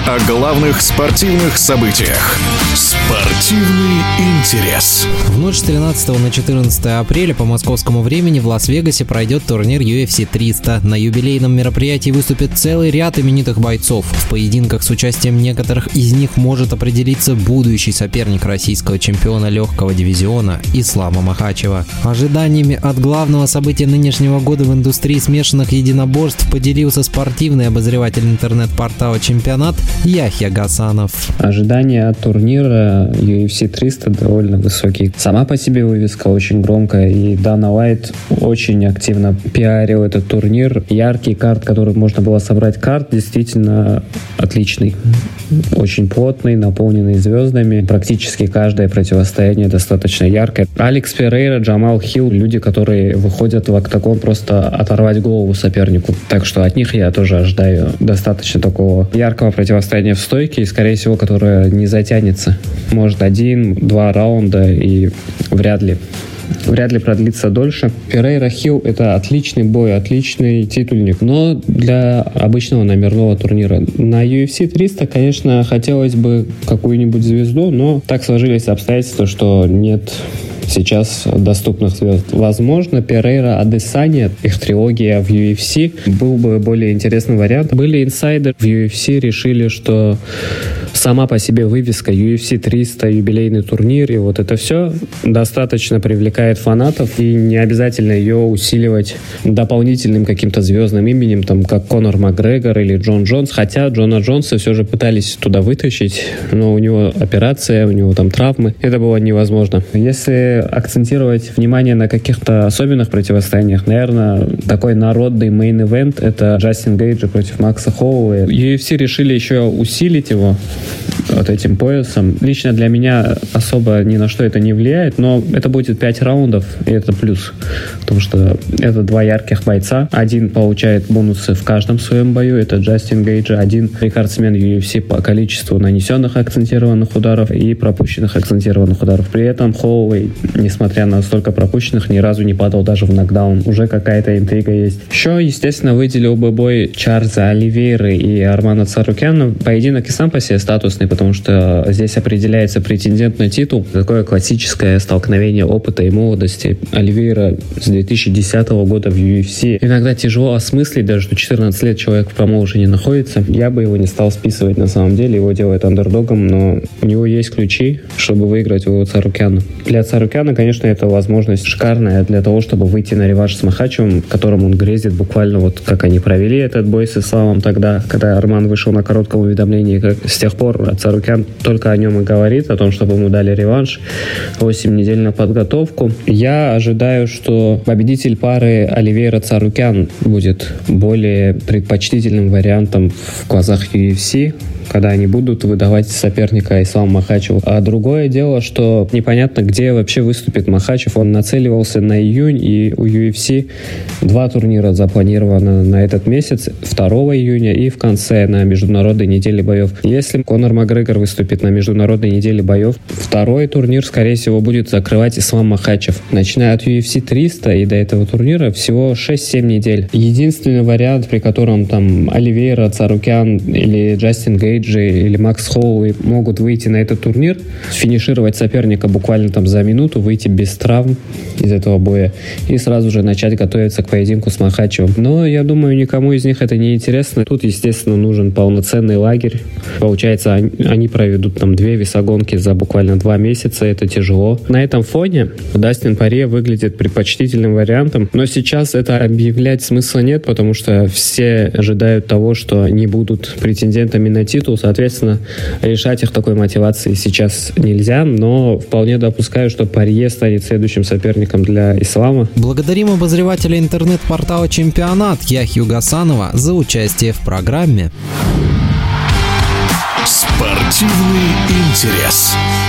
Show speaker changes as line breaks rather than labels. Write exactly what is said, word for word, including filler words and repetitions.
о главных спортивных событиях. Спортивный интерес.
В ночь с тринадцатого на четырнадцатое апреля по московскому времени в Лас-Вегасе пройдет турнир ю эф си триста. На юбилейном мероприятии выступит целый ряд именитых бойцов. В поединках с участием некоторых из них может определиться будущий соперник российского чемпиона легкого дивизиона Ислама Махачева. Ожиданиями от главного события нынешнего года в индустрии смешанных единоборств поделился спортивный обозреватель интернет-портала «Чемпионат» Яхья Гасанов.
Ожидания от турнира ю эф си триста довольно высокие. Сама по себе вывеска очень громкая, и Дана Уайт очень активно пиарил этот турнир. Яркий карт, который можно было собрать, карт действительно отличный. Очень плотный, наполненный звездами. Практически каждое противостояние достаточно яркое. Алекс Перейра, Джамал Хилл — люди, которые выходят в октагон просто оторвать голову сопернику. Так что от них я тоже ожидаю достаточно такого яркого противостояния в стойке, и, скорее всего, которое не затянется. Может, один-два раунда, и вряд ли. Вряд ли продлится дольше. Перейра Хилл — это отличный бой, отличный титульник, но для обычного номерного турнира. На ю эф си триста, конечно, хотелось бы какую-нибудь звезду, но так сложились обстоятельства, что нет сейчас доступных звезд. Возможно, Перейра Адесanya, их трилогия в ю эф си, был бы более интересный вариант. Были инсайдеры в ю эф си, решили, что сама по себе вывеска ю эф си триста, юбилейный турнир, и вот это все достаточно привлекает фанатов, и не обязательно ее усиливать дополнительным каким-то звездным именем, там, как Конор Макгрегор или Джон Джонс, хотя Джона Джонса все же пытались туда вытащить, но у него операция, у него там травмы, это было невозможно. Если акцентировать внимание на каких-то особенных противостояниях, наверное, такой народный мейн-ивент — это Джастин Гейджи против Макса Холлоуэя. ю эф си решили еще усилить его вот этим поясом. Лично для меня особо ни на что это не влияет, но это будет пять раундов, и это плюс, потому что это два ярких бойца. Один получает бонусы в каждом своем бою, это Джастин Гейджи, один рекордсмен ю эф си по количеству нанесенных акцентированных ударов и пропущенных акцентированных ударов. При этом Холлоуэй, несмотря на столько пропущенных, ни разу не падал даже в нокдаун. Уже какая-то интрига есть. Еще, естественно, выделил бы бой Чарльза Оливейры и Армана Царукяна. Поединок и сам по себе статусный, потому что здесь определяется претендент на титул. Такое классическое столкновение опыта и молодости. Оливейра с две тысячи десятого года в ю эф си. Иногда тяжело осмыслить, даже что четырнадцать лет человек в промоушене находится. Я бы его не стал списывать на самом деле. Его делает андердогом, но у него есть ключи, чтобы выиграть у Царукяна. Для Царукяна, конечно, это возможность шикарная для того, чтобы выйти на реванш с Махачевым, которым он грезит буквально вот как они провели этот бой с Исламом тогда, когда Арман вышел на коротком уведомлении. Как с тех пор Царукян только о нем и говорит, о том, чтобы ему дали реванш. восемь недель на подготовку. Я ожидаю, что победитель пары Оливейра-Царукян будет более предпочтительным вариантом в глазах ю эф си, когда они будут выдавать соперника Исламу Махачеву. А другое дело, что непонятно, где вообще выступит Махачев. Он нацеливался на июнь, и у ю эф си два турнира запланировано на этот месяц. второго июня и в конце на международной неделе боев. Если Конор Макгрегор выступит на международной неделе боев, второй турнир, скорее всего, будет закрывать Ислам Махачев. Начиная от ю эф си триста и до этого турнира всего шесть-семь недель. Единственный вариант, при котором там Оливейра, Царукян или Джастин Гейджи или Макс Холлоуэй могут выйти на этот турнир, финишировать соперника буквально там за минуту, выйти без травм из этого боя и сразу же начать готовиться к поединку с Махачевым. Но я думаю, никому из них это не интересно. Тут, естественно, нужен полноценный лагерь. Получается, они, они проведут там две весогонки за буквально два месяца. Это тяжело. На этом фоне Дастин Порье выглядит предпочтительным вариантом. Но сейчас это объявлять смысла нет, потому что все ожидают того, что они будут претендентами на титул. Соответственно, решать их такой мотивацией сейчас нельзя, но вполне допускаю, что Порье станет следующим соперником для Ислама.
Благодарим обозревателя интернет-портала «Чемпионат» Яхью Гасанова за участие в программе.
Спортивный интерес.